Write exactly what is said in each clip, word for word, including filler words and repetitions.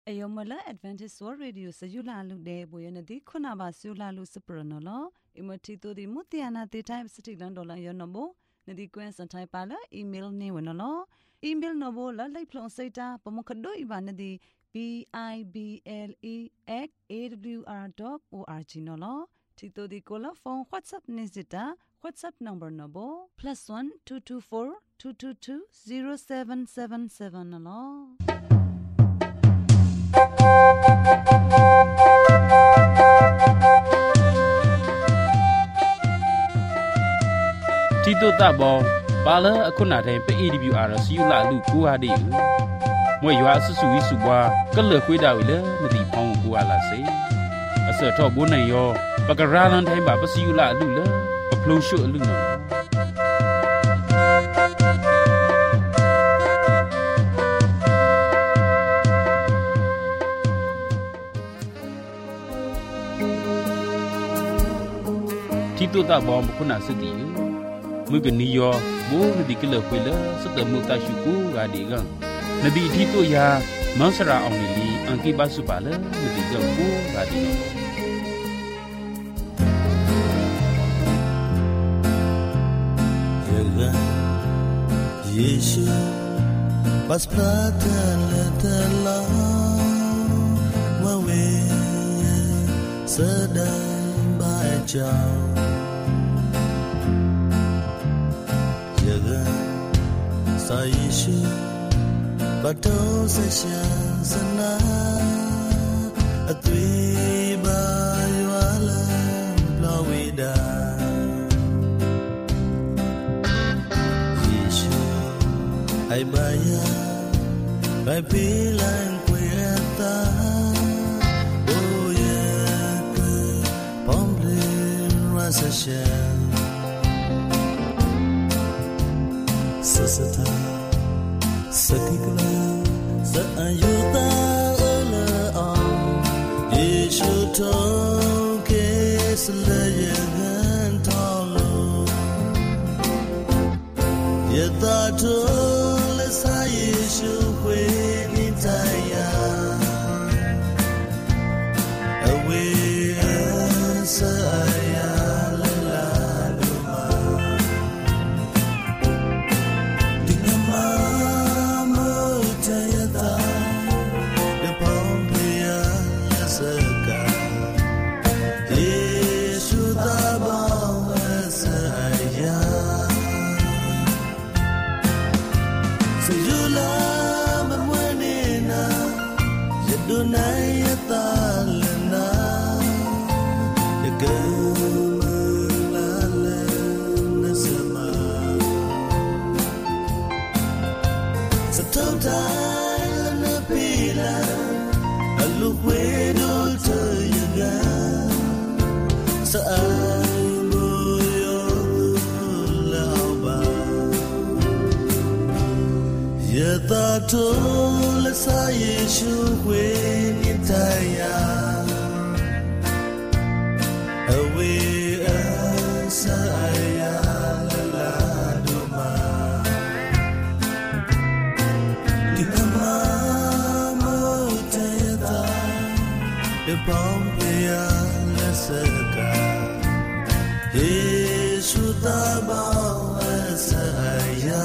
Ayomala Adventist World Radio Sayula Lude Boyanadi Kunaba Sula Lucipranola, Imotito di Mutiana the time city landola yonobo, Nadi Quens and Taipala, email Newanolo, email Novola, like Plonseta, Pomokado Ibanadi, B I B L E at A W R dot org nolo, Tito di Cola phone WhatsApp Nizita, WhatsApp number nobo, plus one two two four two two two zero seven seven seven nolo. Tito tabo bala akuna de pe A W R S U la lu ku adi mo ywa su su wi su bwa ka le khwe da wi le ma di phong ku ala se asa tho bo nai yo ba ka ra lan thai ba pa su la lu le ba phlo shu lu no Tito tabo akuna se di Mugniyo, Bo di Killer Quiller, Sutta Mutashuku, Radigan. Nadi Tito ya, Mansara only, Ankiba Supala, Nadiga Bo, Radigan. Yaga, Yeshu, Pasplata, Latala, Wawe, Sadai, Bajau. Saishu bato sasha sana atwi ba yala blawida Yeshu ai baya bai pilang kueta oh yeah pomble rasasha Sasata Satikla Saayuta Ola Om Yeshu Toke Salayagan Tolo Yatato Lesa Yeshu Kwe Nitaya Away Saaya Yatato lesa Yeshu kwe nitaya Awe asaya laladuma Dikama motayata Depompea lesaka Yeshu taba asaya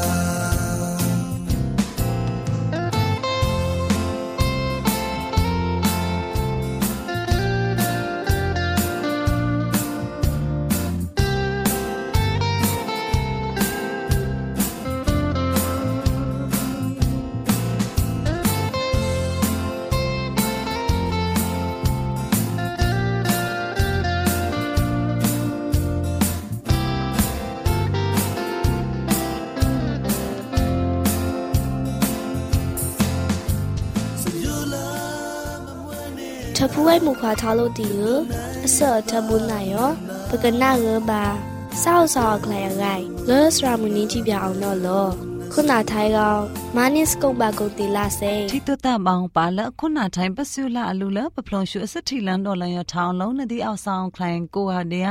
Tapuai mukha thalo tiu asa tabunnayo pagana ba sao sao klai gai gas ramuni ji pya aung no lo khuna thai ga manis kong ba kong ti la se Tito ta bang pa la khuna thai pasula alula paplong shu asathi lan do lan ya thang long na di aw saung klai ko ha dia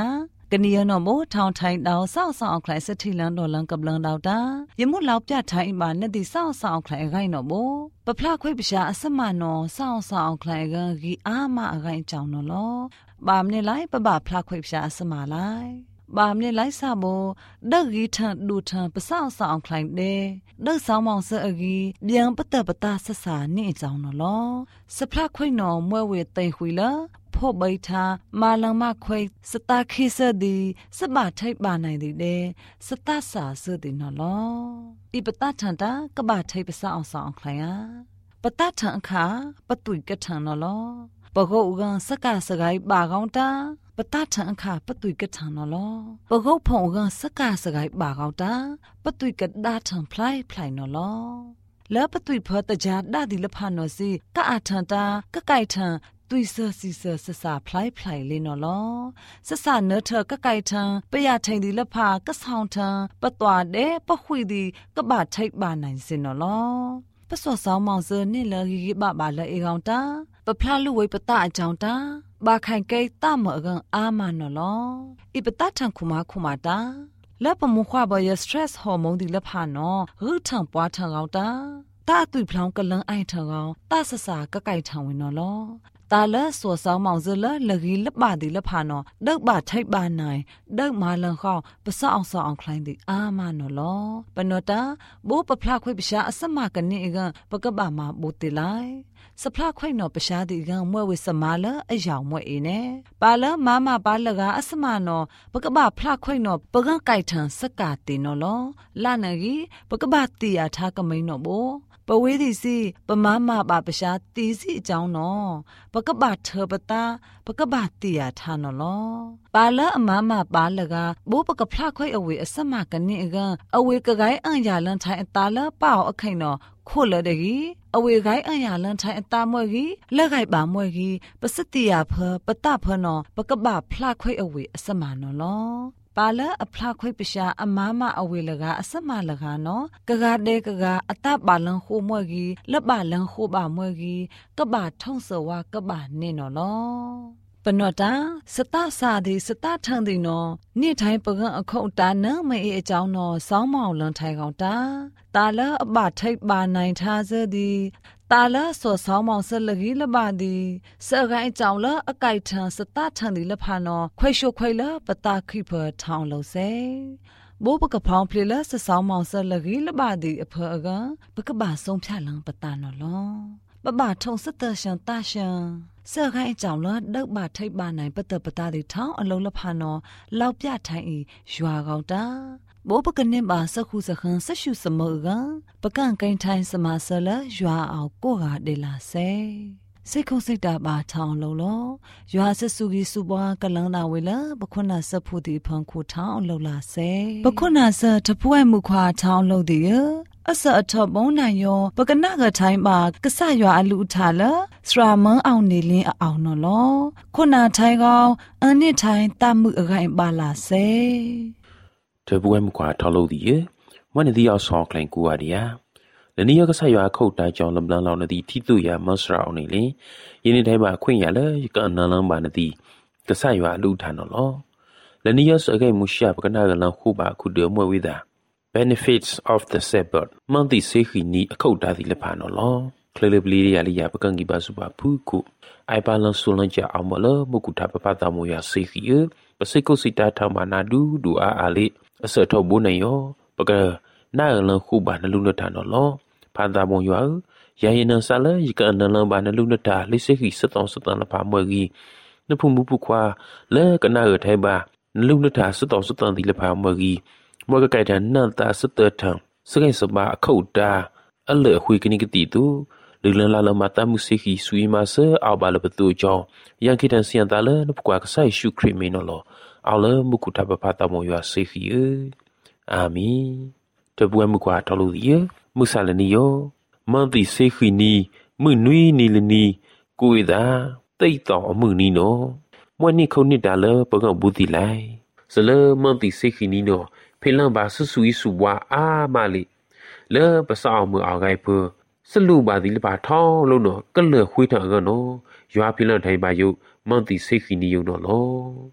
กันนี้เนาะโมทางไทยดาวเศร้าสาวใครสถิลันดอลังกับลังดาวตายมุลาวปะไทยมานาดีเศร้าสาวใครไกเนาะโมปะพลาควยปะชาอสมานอเศร้าสาวใครกะกีอามาไกเจ้าเนาะลอบามเนี่ยไลปะบะพลาควยปะชาอสมาไลบามเนี่ยไลซาโบดักกีทันดูทันปะเศร้าสาวใครเดดักสาวมองเสอกีเบียงปะเตปะตาสสานี่เจ้าเนาะลอสพลาควยนอมวยเวเตหุยละพ่อใบทามาลังมาควยสตาคิสดีสบาไทยบานัยดีเดสตาสาสดีนอลออีปตาทันตากบาไทยปะสาวสาวใครอะปตาทังขาปตุยกะทังนอลอปะโกอุกังสกาสกายบากองตาปตาทังขาปตุยกะทังนอลอปะโกพงอุกังสกาสกายบากองตาปตุยกะดาทังพลายพลายนอลอแล้วปตุยพอตะจาดาดิละพานอสิกะอาทันตากะไก่ทังตุยเซอซีเซอสสาพลายพลายเลยนอลอสสาเนเธอกะไก่ทังปะยาทังดิละพากะซองทังปะตวาเดปะขุยดีกะบาไทบานันสินอลอปะสอสาวมองเซนี่ละกิกิบะบาละเอกองตาปะพลาลุไว้ปะตาอจองตาบาไข่ไก่ตามอกังอามานอลออีปะตาทังคุมาคุมาตาแล้วปะมุขวาบอยสเตรสฮอร์โมนดิละพานอรึทังปวาทังเอาตาตาตุยพลองกะลังไอทังเอาตาสสากะไก่ทังวินอลอตาละสัวสาวมองเจละละกีละบาดีละพานอเด็กบาไทบานนายเด็กมาลังข้าวปะสะองสองคลายดิอามานอลอปะนอตาโบปะพลาควยปะชาอสมากันนี่กะปะกะบามาโบติไลสพลาควยนอปะชาดิกะมวยเวสมาละอะยาวมวยเอเนปาละมามาปาละกะอสมานอปะกะบาพลาควยนอปะกะไก่ทันสกาตินอลอลานะกีปะกะบาติยาทากะมินอโบปเวดิสิปมามาบาปะชาตีสิเจ้าเนาะปะกะบาเธอปะตาปะกะบาติยาทานอลอปาละอมามาปาละกาโบปะกะพลาค่อยอเวอสมากันนี่กะอเวกะไกอันยาลันไทตาละป้าอไข่เนาะโคละเดกีอเวไกอันยาลันไทตามวยกีละไกบามวยกีปะสติยาเพอปะตาเพอเนาะปะกะบาพลาค่อยอเวอสมานอลอปาละอพลาควยปชาอมามาอเวลกาอสมาลกาเนาะกะกาเดกะกาอตาบาลังโคมวยกีละบาลังโคบามวยกีกะบาท่องสวากะบาเนเนาะลอปนอตาสตาสาดิสตาทังดิเนาะนี่ไทยปะกะอขุตาเนมเออจาวเนาะสองมองลังไทยกองตาตาละอบาไทบานัยทาเซดีตาละสอสาวมองเสลกีละบาดีเสกไอจาวละอไก่ทังสตาทังดิละพานอควายโชควายละปตาခိเพอทองโลเซโบปกะพองเพลละสสาวมองเสลกีละบาดีอเพอกะปกะบาทรงพลังปตานอลอปบาทงสเตชันตาชันเสกไอจาวละดักบาไทบานัยปตปตาดิทองอโลละพานอลาวปะไทอียัวกาวตาโบปกนิบาสักคูสักขันสัชยุสมอกันปกันไกน์ไทยสมาสละยัวเอาโกกาเดลาเซစိတ်ခုစိတ်တာပါထောင်းလုံးလောရွာဆဆူကြီးစူပွားကလန်းတာဝေလပခွနာဆဖူတီဖန်ခုထောင်းလုံးလာစေပခွနာဆတပွဲ့မှုခွာထောင်းလုံးဒီအစအထဘုံနိုင်ယောပကနာကထိုင်းပါကဆရွာအလူထားလစရာမန်းအောင်နေလင်းအောင်နော်လောခုနာထိုင်းကောင်အန်နစ်ထိုင်းတမှုအခိုင်ပါလာစေတပွဲ့မှုခွာထောင်းလုံးဒီမွန်းဒီအောင်ဆောင်းကလိုင်ကူရဒီယာလနီယကဆရွာခုတ်တာကြောင့်လပလန်လောင်နဒီထိတူရမစရာအောင်နေလေယင်းတိုင်းမှာခွင့်ရလေကနန်လန်ပါနဒီကဆရွာလူထန်နော်လောလနီယစအကေမူရှာပကနာကလန်ခုပါခုဒမွေဝိဒါ benefits of the sabbath မန်တိစေခီနီအခုတ်တာဒီလဖာနော်လောคลเลบลีรียาลียาปกันกิบาสุบาพูกุไอบาลันสุลันจาอมลมุกุทาปปะตามยาเซขีเอปสิกุสิตาธรรมานาดูดูอาอาลิอเสทบุนยอปกะนาลันคูบานลุนทานนลอพานตามยอยายินันซาลยิกันนันบานลุนตาลิเซขีสตองสตันละพามกีนพุมุปุควาเลกนาเอไทบาลุนตาสตองสตันติละพามกีมกะไกทันนันตาสเตทังสไกสบาเข้าตาอเลหุยกนิกติตูลือลาลมาตามุสิขีสุยมาเซอาบาลประตูจองยังคิดันเสียนตาเลนปกว่าก็ใส่ชูครีมเมนอลเอาเลมุกุทับปาตามอยาเซขีเออามีตบวยมุกว่าทอลุเยมุสาลนิโยมันติเซขีนีมือนุยนีลนีกุยดาไตต่อมือนีโนมวันนี้เขานิดาเลปกบุติไลสเลมันติเซขีนีโนเพลังบาสสุยสุวาอามาลิเลปะสาวมือเอาไงเพอสลูบาดิลบาท้อโลโนก็เหลือคุยทางกันเนาะยาพิลันไทยบายุมันติเซขีนิโยเนาะ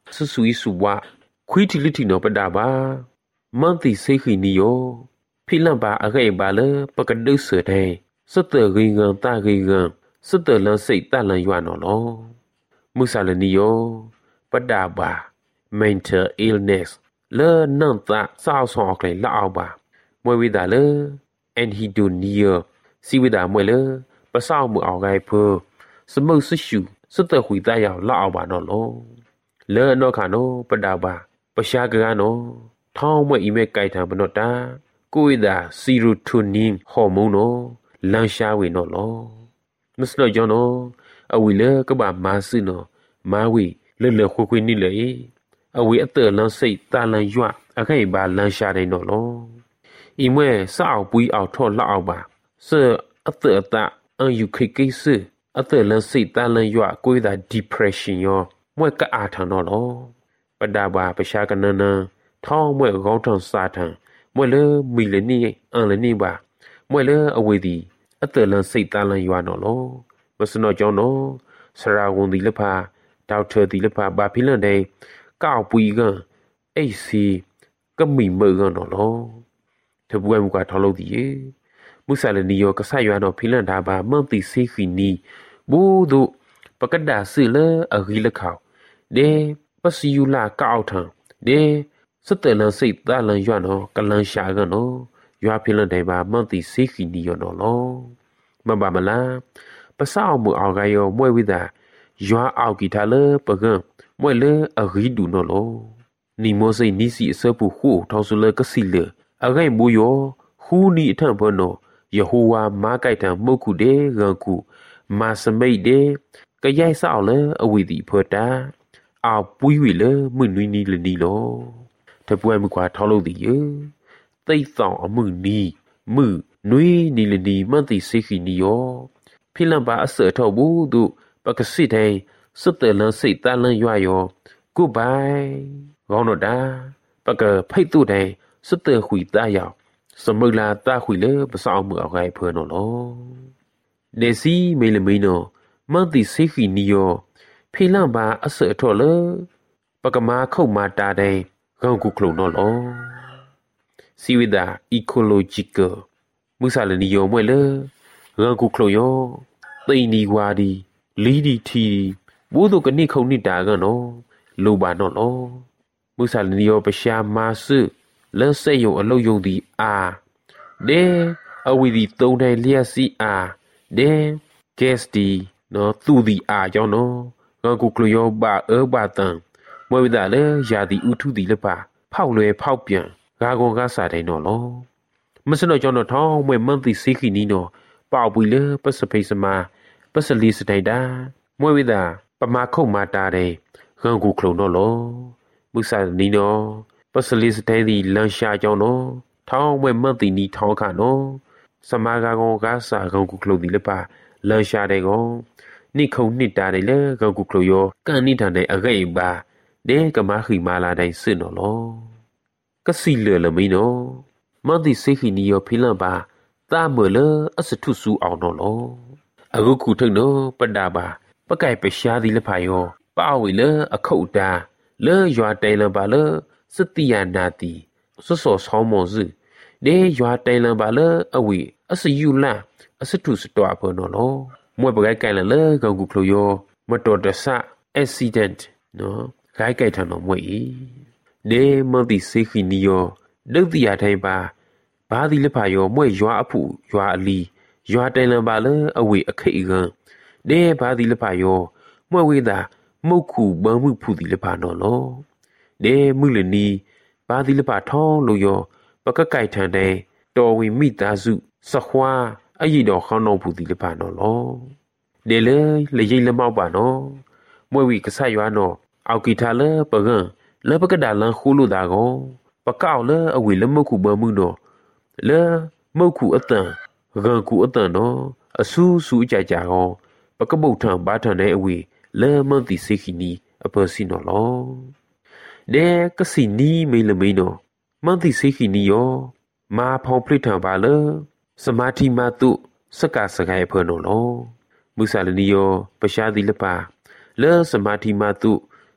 สุสุยสุวะคุยทิลิติโนปดาบามันติเซขีนิโยพิลัมบาอะเกบาเลปกดุเสเดสเตริงันตาริงันสเตลันစိတ်တလန်ရွာနော်လောမုဆာလနီယောပဒါဘာ mental illness လေနန်တာဆောက်ဆောက်ကလေးလောက်ပါမွေဝိဒါလေ and he do near စီဝိဒါမွေလေပဆောက်မှုအောင်ကိုင်ဖို့စမုတ်ဆရှူစတခွေတရောက်လောက်ပါနော်လောလေနော်ခါနော်ပဒါဘာပရှာကကနော်ထောင်းမွေအီမဲကြိုက်တာမနော်တာကိုဝိဒါစီရိုတိုနင်ဟော်မုန်းနော်လန်ရှာဝေနော်လောမစလို့ကြောနော်အဝီလေကဘာမာစနော်မာဝီလေလေခွခွေနိလေအဝီအတဲ့လန်စိတ်တာလန်ရွတ်အခိုင်ဘာလန်ရှာတယ်နော်လောအီမွဲစောက်ပွီးအောင်ထော့လောက်အောင်ပါစေအတဲ့အတအန်ယူခိကိစအတဲ့လန်စိတ်တာလန်ရွတ်ကိုဒါ depression ရောမွဲကအားထန်နော်လောပဒါဘာပရှာကနနထောင်းမွဲကောင်းထန်စာထန်မွဲလေမီလနီအန်လနီပါမွဲလေအဝီဒီအတဲ့လန်စိတ်တာလန်ရွတ်နော်လောမစနော်ကြောနော်စရာဝန်ဒီလဖာဒေါက်တာဒီလဖာဘာဖိလန်တဲ့ကောက်ပွီကအိစီကမီမေကနော်လောတပွေးမကထောက်လို့ဒီမုဆာလနီယောကဆာရွာနော်ဖိလန်ဒါဘာမန်တီစီခီနီဘူဒုပကဒါစီလအဂီလခေါဒေပစီယူလာကောက်ထံဒေစတဲ့လန်စိတ်တာလန်ရွာနော်ကလန်ရှာကနော်ရွာဖိလန်တဲ့ဘာမန်တီစီခီနီယောနော်လောမဘာမလားပစောက်မှုအောင်ကရောမွဲဝိတာရွာအောက်ကီထားလေပကံမွဲလေအဂီဒူနော်လောနီမိုစိနီစီအစပူခုထောက်ဆလေကစီလေအဂိုင်ဘူယောဟူနီအထံဘနောယေဟိုဝါမာကိုက်တံမုတ်ခုဒေဂန်ခုမာစမိတ်ဒေကရိုက်ဆောက်လေအဝီတီဖောတာအောက်ပွီးဝီလေမွနွီနီလနီလောတပွဲမကွာထောက်လို့ဒီယေတိတ်ဆောင်အမှုနီမှုနွီနီလနီမန်တီစိခီနီယောဖိလန်ပါအစထောဘူးသူပကစစ်တဲ့စတဲ့လန်စိတ်တလန်ရွာယောဂုဘိုင်ကောင်းတော့တာပကဖိတ်သူတဲ့စတဲ့ခွေတရောက်စမလာတခွေလေပစောက်မှုအခိုင်ဖွနော်လောနေစီမေလမီနောမန်တီစိခီနီယောဖိလန်ပါအစထောလေပကမာခုတ်မာတာတဲ့ကောင်းကုကလုံနော်လောစီဝိဒါ ecological မုဆာလနီယောမွဲလေကောင်းကုကလုံယောသိနီဝါဒီလီဒီတီဘိုးတို့ကနိခုံနိတာကနော်လိုပါနော်လောမုဆာလနီယောပရှာမာစုလက်စိတ်ယုံအလုတ်ယုံဒီအာဒေအဝီဒီသုံးတိုင်းလျက်စီအာဒေဂက်စတီနော်သူဒီအာကြောင့်နော်ငါကုကလယောဘာအဘာတန်မွေဒါလေယာဒီဥထုဒီလပါဖောက်လွယ်ဖောက်ပြန်ဂါကောကစားတယ်နော်လောမစနော်ကြောင့်တော့ထောင်းမွေမန်တီစီခီနီနော်ပေါပွီလေပစဖိစမာပစလီစတိုင်တာမွေဝိဒါပမာခုတ်မာတာတဲ့ဂန်ကူခလုံတော့လောမုဆာနီနော်ပစလီစတိုင်ဒီလန်ရှာကြောင့်နော်ထောင်းမွေမန်တီနီထောင်းခါနော်စမာဂါကောကစားဂန်ကူခလုံဒီလေပါလန်ရှာတဲ့ကောနိခုံနှစ်တာတယ်လေဂန်ကူခလုံယောကန်နိတာတဲ့အဂိဘာဒေကမခိမာလာတိုင်းစစ်နော်လောကစီလေလမီနော်မန်တီစိခီနီယောဖိလန်ပါတာမလအစထုစုအောင်နော်လောအခုခုထုံနော်ပဒါပါပကိုက်ပရှားဒီလဖာယောပါဝီလအခုတ်တာလေရွာတိုင်လပါလစတိယနာတီစောစောဆောင်းမွန်စုဒေရွာတိုင်လပါလအဝီအစယူလာအစထုစတော့ဖော်နော်လောမွဲပကိုက်ကိုင်လလေကောကူခလိုယောမတော်တဆ accident နော်ဂိုက်ကိုက်ထန်နော်မွဲဤဒေမန်တီစိခီနီယောဒုတိယထိုင်ပါဘာဒီလဖာယောမွဲရွာအဖူရွာအလီရွာတိုင်လပါလအဝေအခိတ်ကန်ဒေဘာဒီလဖာယောမွဲဝေတာမုတ်ခုဘမှုဖူဒီလဖာနော်လောဒေမှုလနီဘာဒီလဖာထောင်းလို့ယောပကကိုက်ထန်တဲ့တော်ဝင်မိသားစုစခွာအယိတော်ခေါင်းတော်ဖူဒီလဖာနော်လောဒေလေလေရိလမောက်ပါနော်မွဲဝီကဆရွာနော်အောက်ကီထားလပကံလပကဒါလန်ခူလို့တာကောပကောက်လအဝေလမုတ်ခုဘမှုနော်လေမုတ်ခုအတန်ဂန်ကူအတန်နော်အဆူဆူကြကြကောပကပုတ်ထံဘာထံတဲ့အဝေလေမန်တီစိခီနီအပစီနော်လောဒေကစီနီမေလမေနော်မန်တီစိခီနီယောမာဖောင်ပရိထံပါလေစမာတိမတုစကစကိုင်ဖေနော်လောမုဆာလနီယောပရှာဒီလပါလေစမာတိမတု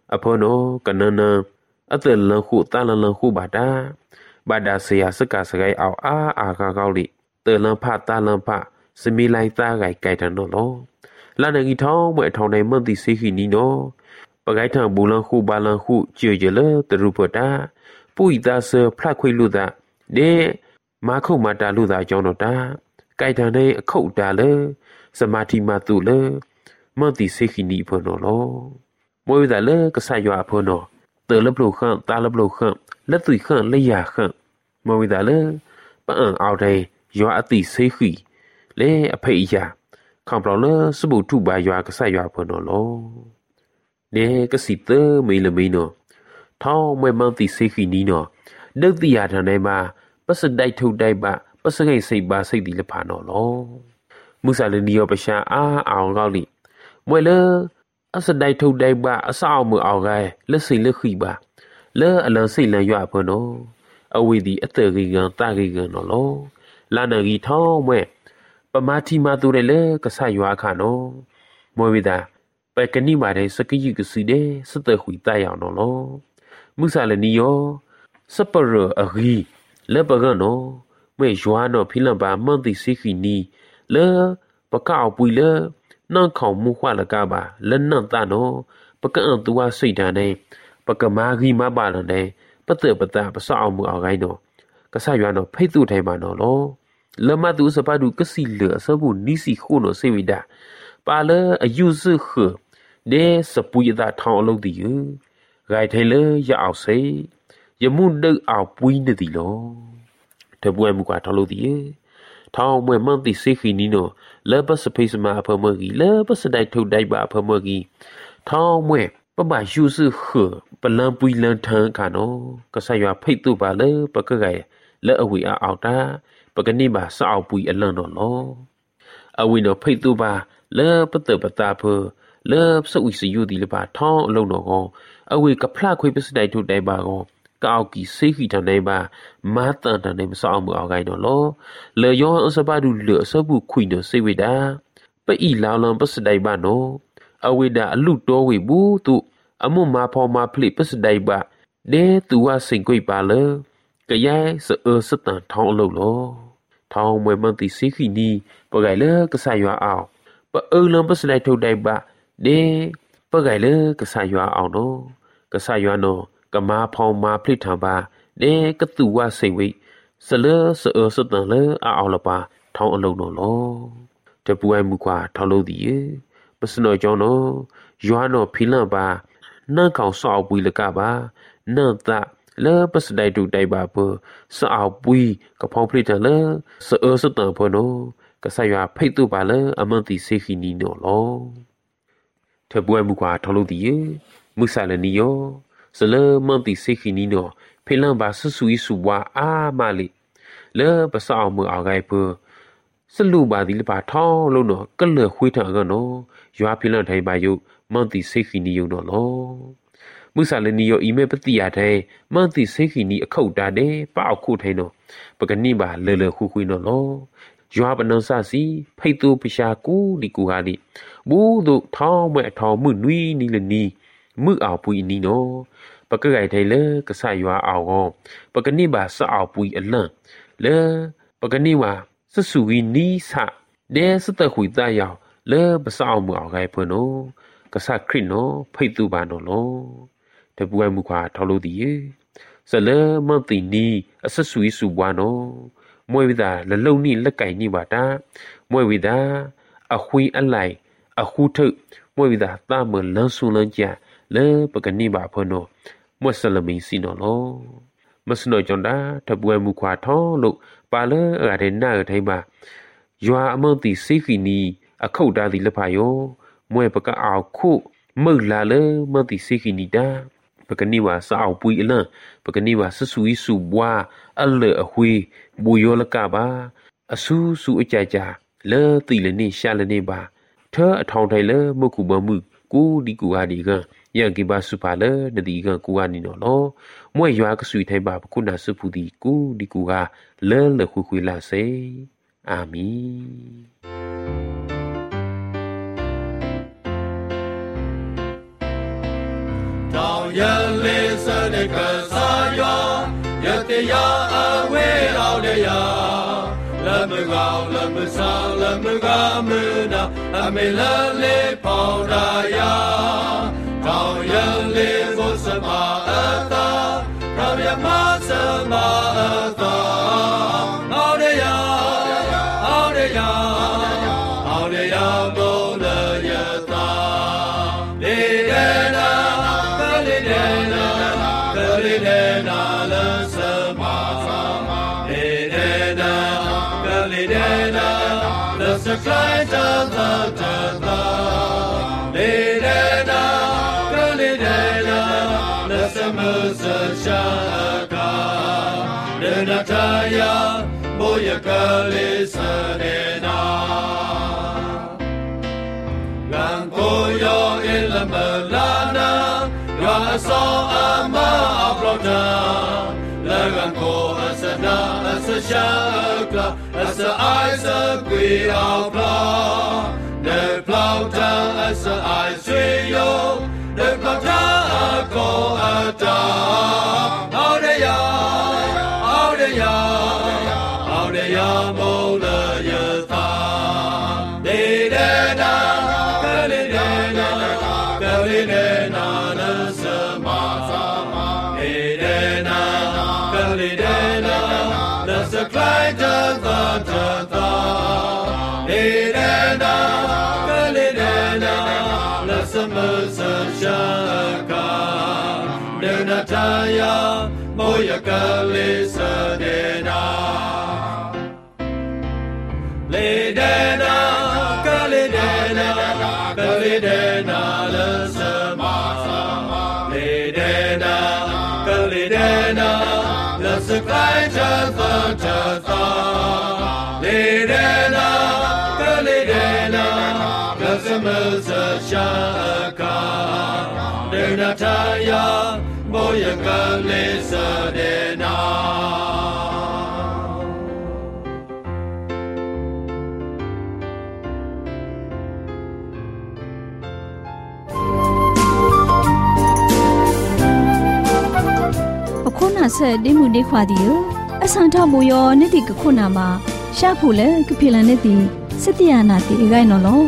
အဖောနောကနနအတလန်ခုတလလန်ခုဘာတာဘာဒါဆရာစကစကိုင်အောင်အာအာခါကောက်လိတေလန်ဖတလန်ဖစမီလိုက်သားကိုင်ကြိုက်တယ်နော်လောလာနေကြီးထောင်းမွဲထောင်းနိုင်မသိစိခိနီနော်ပကိုက်ထံဘူလန်ခုဘာလန်ခုကြွကြလေတရူပတာပုိသားဆဖလက်ခွေလို့တာနေမာခုတ်မာတာလို့တာအကြောင်းတော့တာကြိုက်တယ်နဲ့အခုတ်တာလေစမာတိမတူလေမသိစိခိနီဖော်နော်လောမွေးတာလေကဆရွာဖော်နော်တေလဘလုခန့်တာလဘလုခန့်လက်သွိခန့်လက်ရခန့်မွေးတာလေပအံအောက်တဲ့ရွာအတိစိခိလေအဖေးရခံပလောစဘူထုဘာရွာကဆရွာဖော်နော်လောနေကစီတမေလမီနော်ထောင်းမွေမသိစိခိနီနော်ဒုတိယထန်တိုင်းမှာပစတိုက်ထုတ်တိုက်ပါပစကိတ်စိတ်ပါစိတ်ဒီလဖာနော်လောမုဆာလနီယောပရှာအာအောင်ကောက်လိမွေလအစတိုက်ထုတ်တိုက်ပါအဆောက်မအောင်ကဲလက်စိလက်ခိပါလဲအလန်စိတ်လန်ရွာဖော်နော်အဝေဒီအတရီကန်တာရီကန်နော်လောလာနဂီထောင်းမွဲပမာတိမတူတယ်လေကဆရွာခါနော်မွေဝိတာပကနိမာတဲ့စကိယကစီတဲ့စတခွေတရအောင်နော်လောမုဆာလနီယောစပရအဂီလေပကနော်မွေရွာနော်ဖိလန်ပါမန်တိစိခိနီလေပကောက်ပွီလေနန့်ခေါမှုခွာလကပါလက်နန့်တနော်ပကန့်သူဝစိတ်ဓာတ်နဲ့ပကမာဂီမပါလနဲ့ပတ္တပတပစောက်မှုအောင်ကိုင်းတော့ကဆရွာနော်ဖိတ်သူထိုင်ပါနော်လောလမတူစပဒုကစီလအစဘူးနီစီခုနော်စေဝိဒါပါလအယူစုခဒေစပူရတာထောင်းအလုပ်တည်ရဂိုင်ထိုင်လေရအောင်စေယမှုဒုအောင်ပွီးနေသည်လောတပွဲမှုကထောင်းလို့တည်ထောင်းမွဲမန်တိစိခိနီနော်လဘစဖိစမာဖမဂီလဘစတိုက်ထုတ်တိုက်ပါဖမဂီထောင်းမွဲပပယူစုခပလန်ပွီလန်ထန်ခါနော်ကဆရွာဖိတ်သူပါလေပကကဲလဲအဝီအောက်တာပကနိပါစောက်ပွီအလန်တော့လောအဝီနော်ဖိတ်သူပါလဲပတပတာဖလဲစဝီစယူဒီလပါထောင်းအလုံးတော့ကောအဝီကဖလခွေပစတိုက်ထုတ်တိုက်ပါကောကောက်ကီစိခိတန်နိုင်ပါမာတန်တန်နိုင်မစောက်မှုအောင်ကိုင်းတော့လောလေယောအစပါဒူလေအစပုခွိနော်စိဝိတာပအီလောင်လံပစတိုက်ပါနော်အဝိဒါအလူတော်ဝေဘူးသူအမွန်မာဖော်မာဖလိပစတိုက်ပါဒေသူဝစိန်ကွိပါလေကရဲစအစတန်ထောင်းအလုပ်လောထောင်းမွေမန်တိစိခိနီပဂိုင်လေကဆရွာအောင်ပအုံလံပစတိုက်ထုတ်တိုက်ပါဒေပဂိုင်လေကဆရွာအောင်နော်ကဆရွာနော်ကမာဖောင်မာဖလိထံပါဒေကသူဝစိန်ဝိစလေစအစတန်လေအောင်လပါထောင်းအလုပ်နော်လောတပူအိုင်မူကွာထောင်းလို့ဒီပစနောကြောင့်နော်ရွာနော်ဖီလန်ပါနန့်ကောင်စောက်ပွီလကပါနန့်တလေပစတိုက်တူတိုက်ပါပစောက်ပွီကဖောင်ဖလိတလေစအစတန်ဖနော်ကဆရွာဖိတ်သူပါလေအမန်တိစိခိနီနော်လောတပူအိုင်မူကွာထောင်းလို့ဒီမုဆာလနီယောစလေမန်တိစိခိနီနော်ဖီလန်ပါဆဆူီဆူဝါအာမလီလေပစောက်မှုအောင်ကိုင်ပစလူပါဒီလပါထောင်းလို့နော်ကလခွေးထံကနော်ရွာဖီလန်ထိုင်ပါယုမန်တိစိခိနီယုနော်လောမုဆာလနီယောအီမေပတိယာတဲ့မန်တိစိခိနီအခုတ်တာတဲ့ပောက်ခုထိုင်နော်ပကနိပါလေလေခုခွေးနော်လောရွာပနန်းစစီဖိတ်သူပရှာကူဒီကူဟာဒီဘူးတို့ထောင်းမဲ့ထောင်းမှုနွီနီလနီမှုအောင်ပွီနီနော်ပကကိုင်ထိုင်လေကဆရွာအောင်ကောပကနိပါစအောင်ပွီအလန့်လေပကနိဝါစဆူဝီနီဆဒေစတခွေတယောင်လေပစောက်မှုအောင်ကိုင်ဖွနော်ကဆခရစ်နော်ဖိတ်သူပါနော်လောတပူဝဲမှုခွာထောက်လို့ဒီဇလေမန်တီနီအဆဆူဆူဘွားနော်မွေဝိတာလလုံနီလက်ကင်နီပါတာမွေဝိတာအခွေအလိုက်အခုထုမွေဝိတာတာမလန်းဆူလန်းကြလေပကနိပါဖွနော်မွတ်ဆလမီစီနော်လောမစနောကြွန်တာတပူဝဲမှုခွာထောင်းလို့ပါလေအရဲနာထိုင်ပါရွာအမန်တီစိခိနီအခုတ်တာဒီလဖာယောမွဲပကအောင်ခုမုတ်လာလေမန်တီစိခိနီတာပကနိဝါစအောင်ပွီအလန်ပကနိဝါဆဆူီဆူဘွာအလေအခွေဘူယောလကပါအဆူဆူအကြကြလေတီလနေရှာလနေပါထောအထောင်ထိုင်လေမခုဘမှုကူဒီကူဟာဒီကယံကိပါစုပါလေနဒီကကူဟာနီနော်လောမွဲရွာကဆွေထိုင်ပါပခုနာစုဖူဒီကူဒီကူဟာလဲလေခွခွေလာစေအာမင်ဒါ ne ka sa yo ya te ya awe lao de ya la me ga la me sa la me ga me na a me la le pao da ya tao ya le bo sa ma a ta tao ya ma sa ma a ta ao de ya ao de ya ao de ya bo la ya ta le de na ka le de na ka le de na la sa ma le de na ka le de na la sa kai ta ta ta ta le de na ka le de na la sa ma sa sha ka le na ta ya bo ya ka le sa de na gan ko yo in la ma la na yo so ama abroda la gan ko asana asasha kla asa isa gwi abla de plauta asa I sui yo de plauta ko ata au de ya au de ya au de ya mo la ya ta de de na ka le de na ka le de na la sa ma sa ma de de na ka le de na la sa klai ta ta ta ta de de na ka le de na la sa ma sa sha ka de na ta ya mo ya ka le sa de na le de na ka le de na ka le de na la sa ma le de na ka le de na la sa kai ta ta ta ta le de na ka le de na la sa ma sa sha ka de na ta ya mo ya ka le sa de na ခုနဆက်တိမှုနေခွာဒီအဆန်ထမူယောနေ့ဒီကခုနမှာရှာဖို့လေကဖိလန်နေ့ဒီစတယနာတီဂိုင်နော်လော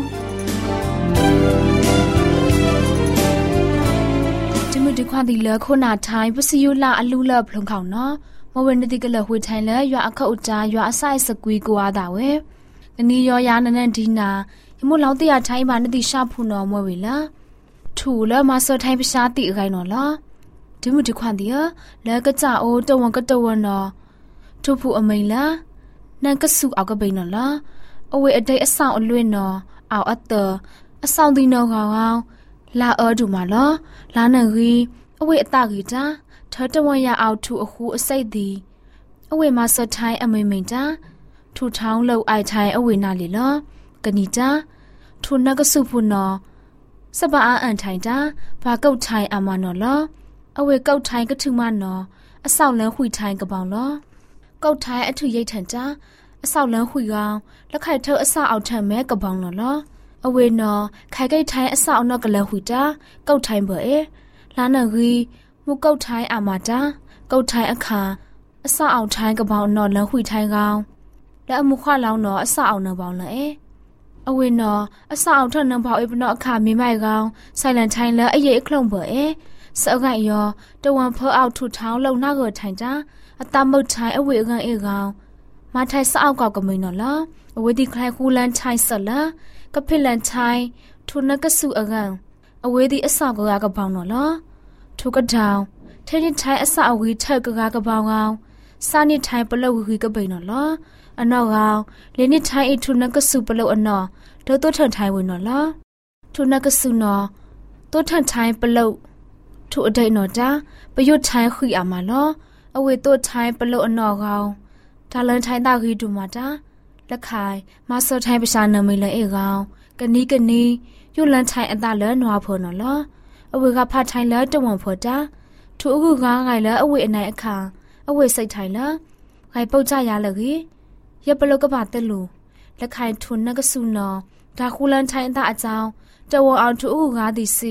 ဒီမှုဒီခွာဒီလေခုနထိုင်းပစီယူလာအလူလဖလုံခေါနော်မဝနတိကလဝှထိုင်းလေရွာအခုတ်တာရွာအဆိုင်စကွီကွာတာဝဲတနီယောယာနနန်ဒီနာယမို့လောင်တရထိုင်းပါနေ့ဒီရှာဖို့နော်မွဲဝေလားထူလမဆောထိုင်းပရှာတိဂိုင်နော်လားဒီမှုဒီခွန်ဒီရလဲကကြအိုတဝန်ကတဝန်နော်ထုဖူအမိန်လားနန်ကဆုအောက်ကပိန်နော်လားအဝေအတိတ်အဆောင်အလွင့်နော်အောက်အတအဆောင်ဒီနော်ခေါအောင်လာအောဒူမာလောလာနန်ရီအဝေအတဂီတာထောတဝန်ရအောက်ထုအခုအစိတ်ဒီအဝေမှာစထိုင်းအမိန်မိန်တာထူထောင်းလောက်အိုက်ထိုင်းအဝေနာလီလောကနီတာထူနကဆုဖူနော်စပအာအန်ထိုင်းတာဘာကုတ်ထိုင်းအမနော်လောအဝေကောက်ထိုင်းကထုမနော်အဆောက်လန်းခွေထိုင်းကပောင်လောကောက်ထိုင်းအထုရိတ်ထန်တာအဆောက်လန်းခွေကောင်လက်ခိုက်ထောအဆောက်အောက်ထန်မဲကပောင်နော်လောအဝေနော်ခိုင်ကိတ်ထိုင်းအဆောက်နော်ကလခွေတာကောက်ထိုင်းဘော်အေလာနရီမူကောက်ထိုင်းအာမာတာကောက်ထိုင်းအခါအဆောက်အောက်ထိုင်းကပောင်နော်လန်းခွေထိုင်းကောင်လက်အမှုခွလောင်းနော်အဆောက်အောက်နော်ပောင်လဲအဝေနော်အဆောက်အောက်ထန်နော်ဘောင်အေပနော်အခါမိမိုက်ကောင်ဆိုင်လန်ထိုင်းလဲအရေးအခလုံးဘော်အေစောကရောတဝန်ဖောအောက်ထုထောင်းလုံနာကိုထိုင်တာအတမုတ်ထိုင်အဝေကန်အေကောင်မထိုင်စောက်ကကမိန်နော်လားအဝေဒီခိုင်ခူလန်ထိုင်ဆလာကဖိလန်ထိုင်ထုနကဆုအကန်အဝေဒီအဆောက်ကကပောင်းနော်လားထုကထောင်ထဲရင်ထိုင်အဆောက်အဝေထက်ကကကပောင်းကောင်စာနိထိုင်ပလုတ်ဝီကပိန်နော်လားအနောက်ကောင်လေနိထိုင်အထုနကဆုပလုတ်အနော်ဒုတ်ထထိုင်ဝင်နော်လားထုနကဆုနော်တုထထိုင်ပလုတ်ထုအဒိတ်နော်တာပယုတ်ထိုင်ခွေအမလောအဝေတုထိုင်ပလုတ်အနော်ကောင်ဒါလန်ထိုင်တာခီတူမာတာလက်ခိုင်မဆောထိုင်ပရှာနမိလဲအေကောင်ကနီးကနီးယုလန်ထိုင်အတလဲနွားဖော်နော်လောအဝေကဖတ်ထိုင်လဲတဝန်ဖော်တာထုအခုကားငိုင်လဲအဝေအနိုင်အခါအဝေစိတ်ထိုင်လားဂိုင်ပုတ်ကြရလကြီးရပလုတ်ကပါတက်လူလက်ခိုင်ထုနကဆုနော်ဒါခူလန်ထိုင်အတအကြောင်းတဝန်အောင်ထုအခုကားသည်စီ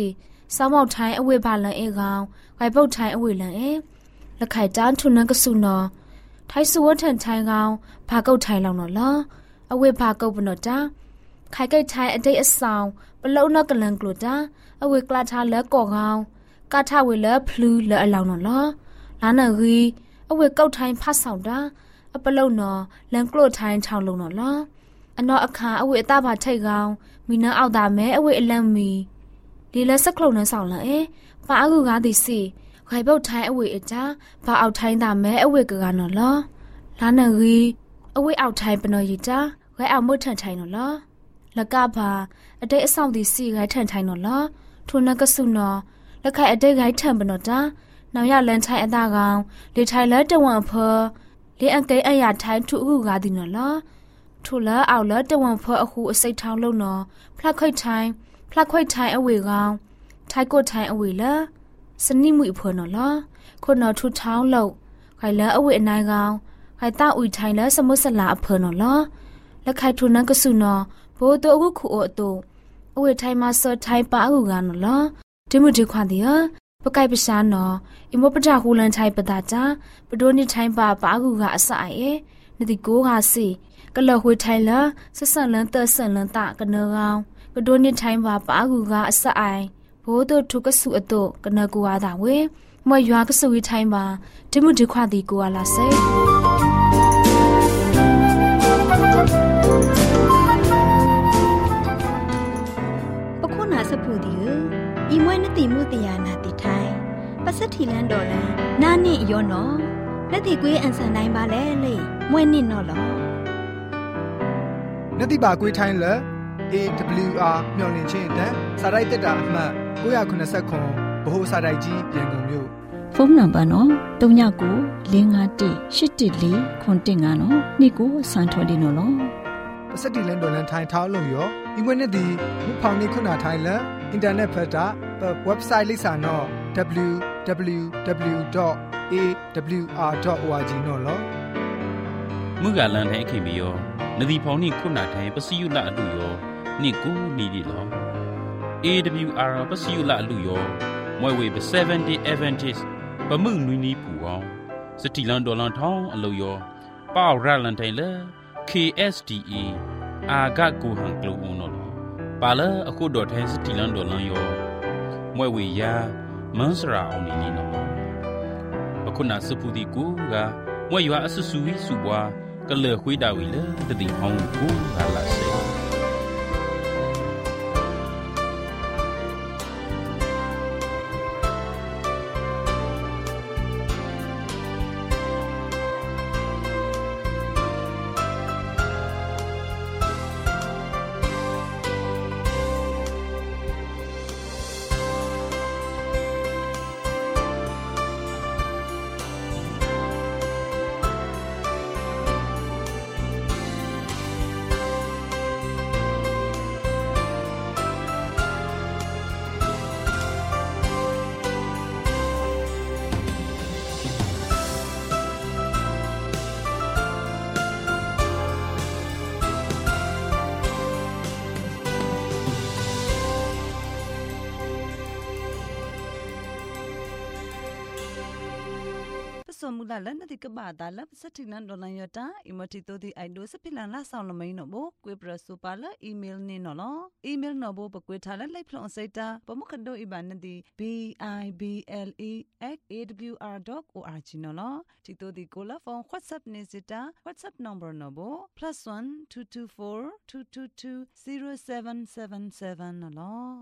စောင်းမောက်ထိုင်းအဝေဘာလန်အေကောင်ဂိုင်ပုတ်ထိုင်းအဝေလန်အေလက်ခိုင်တန်းထုနန်ကဆုနော်ထိုင်းစဝတ်ထန်ထိုင်းကောင်ဘာကုတ်ထိုင်းလောင်နော်လားအဝေဘာကုတ်ပနော်တာခိုင်ကိတ်ထိုင်းအတိတ်အဆောင်ပလုံနော်ကလန်ကလိုတာအဝေကလာထားလက်ကော်ကောင်ကာထဝေလက်ဖလူးလက်အလောင်နော်လားလာနရီအဝေကုတ်ထိုင်းဖတ်ဆောင်တာအပလုံနော်လန်ကလိုထိုင်းထောင်းလုံးနော်လားအနော်အခါအဝေအတဘာထိတ်ကောင်မီနန်းအောက်တာမဲအဝေအလန့်မီဒီလက်စကလုံးနဲ့ဆောင်လာအေပါအကူကားသည်စီခိုင်ပုတ်ထိုင်းအဝေအတာဘာအောက်ထိုင်းတာမဲအဝေကကနော်လားလာနရီအဝေအောက်ထိုင်းပနော်ရီတာခိုင်အောက်မွတ်ထန်ထိုင်းနော်လားလကဘာအတိတ်အဆောင်သည်စီခိုင်ထန်ထိုင်းနော်လားထိုနကဆုနော်လက်ခိုင်အတိတ်ခိုင်ထန်ပနော်တာနောင်ရလန်ထိုင်းအတာကောင်လေထိုင်လက်တဝန်ဖောလေအကိအရာထိုင်းထုအခုကားသည်နော်လားထိုလာအောက်လက်တဝန်ဖောအခုအစိတ်ထောင်းလုံးနော်ဖလက်ခွိတ်ထိုင်းဖလက်ခွိတ်ထိုင်းအဝေကောင်ထိုက်ကိုထိုင်းအဝေလာစနိမှုအဖွယ်နော်လားခုနော်ထူထောင်းလို့ခိုင်လဲအဝေအနိုင်ကောင်ခိုင်တာဥထိုင်းလဲစမုစလာအဖွယ်နော်လားလက်ခိုင်ထူနန်းကဆုနော်ဘိုးတို့အခုခုအိုအတူအဝေထိုင်းမှာစောထိုင်းပါအခုကနော်လားဒီမှုဒီခွန်ဒီယပကိုက်ပရှာနော်အမပတာဟူလန်ထိုင်းပတာတာပဒိုနိထိုင်းပါပါအခုကအစအိုင်နဒီကိုကစီကလဟွေထိုင်းလာဆဆန်လန်တဆန်လန်တာကနောကောင်ကဒိုနိထိုင်းပါပါအခုကအစအိုင်ဘိုးတို့ထုကဆုအတုကနကူအားတာဝေမွေရွာကဆုဝီထိုင်းပါဒီမှုဒီခွာဒီကိုအားလာစေအခုနာစဖူဒီဤမွေနတိမှုတယာနာတိထိုင်းပစတိလန်ဒေါ်လန်နာနိယောနော်လက်တိကွေးအန်ဆန်တိုင်းပါလေလေမွေနစ်နော်လောနတိပါကွေးထိုင်းလေ A W R မျော်လင့်ခြင်းအတန်းစာရိုက်တက်တာအမှတ်၉၇၀ခွန်ဗဟိုစာရိုက်ကြီးရန်ကုန်မြို့ဖုန်းနံပါတ်နော်၃၉ကို၄၅၁၈၁၄ခွန်တင်ကနော်နေ့ကိုစံထော်ဒီနော်လောပစတိလန်ဒေါ်လန်ထိုင်းထောင်းလို့ရောဒီမွေနစ်ဒီမဖောင်နေခုနာထိုင်းလေအင်တာနက်ဖက်တာ website လိပ်စာနော် w w w dot a w r dot org နော်လောမူကလန်ထိုင်းခင်ပြီးရောနဒီဖောင်နေခုနာထိုင်းပစီယုလအလူရောနိကိုနီဒီလော A W R ပစီယုလအလူရောမွဲဝေseventy Adventist ပမှုနွီနီပူအောင်စတီလန်ဒေါ်လန်ထောင်းအလူရောပေါရလန်ထိုင်လေ K S D A အာဂတ်ကိုဟန်ကလိုဦးနော်ပါလာအခုဒေါ်ထိုင်းစတီလန်ဒေါ်လန်ရောမွဲဝေယာမန်စရာအောင်နီလီနော်အခုနာစပူဒီကူကမွဲရွာအဆဆူဝီစုပွားကလေခွေးတာဝီလေတတိဟောင်းကူလာလာစေสมมุติแล้วนั่นที่กบ้าตาแล้วสักทีนั้นโดนยอดตาอิมติโตที่ไอดูสักพิลาล่าสาวละไม่หนอบุกวยประสุปาละอีเมลนี่หนอลออีเมลหนอบุปกวยทาละไล่พลองใส่ตาปมุขดโดอีบานนั่นที่ b i b l e at a w r dot org หนอลอที่โตที่กูละฟอง WhatsApp นี่สิตา WhatsApp number หนอบุ plus one two two four two two two zero seven seven seven หนอลอ